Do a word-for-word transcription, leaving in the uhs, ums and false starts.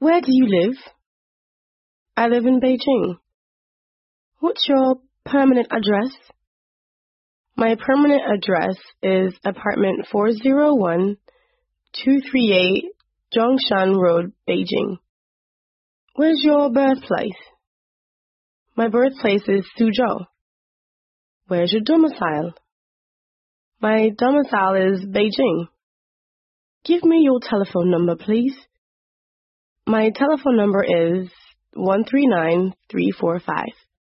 Where do you live? I live in Beijing. What's your permanent address? My permanent address is apartment four oh one, two thirty-eight Zhongshan Road, Beijing. Where's your birthplace? My birthplace is Suzhou. Where's your domicile? My domicile is Beijing. Give me your telephone number, please. My telephone number is one three nine three four five.